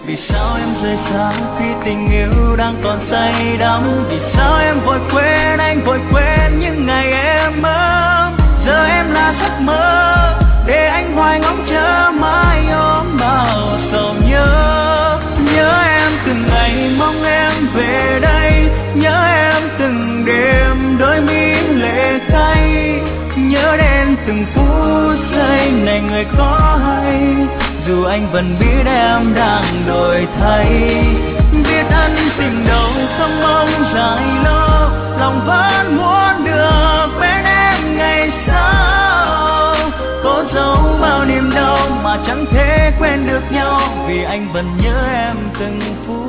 Vì sao em rời xa khi tình yêu đang còn say đắm? Vì sao em vội quên, anh vội quên những ngày em mơ? Giờ em là giấc mơ để anh hoài ngóng chờ mãi ôm bao sầu nhớ. Nhớ em từng ngày mong em về đây, nhớ em từng đêm đôi mi lệ cay, nhớ đến từng phút giây này người có hay. Dù anh vẫn biết em đang đổi thay, biết ân tình đâu không mong dài lâu, lòng vẫn muốn được bên em ngày sau. Có dấu bao niềm đau mà chẳng thể quên được nhau, vì anh vẫn nhớ em từng phút.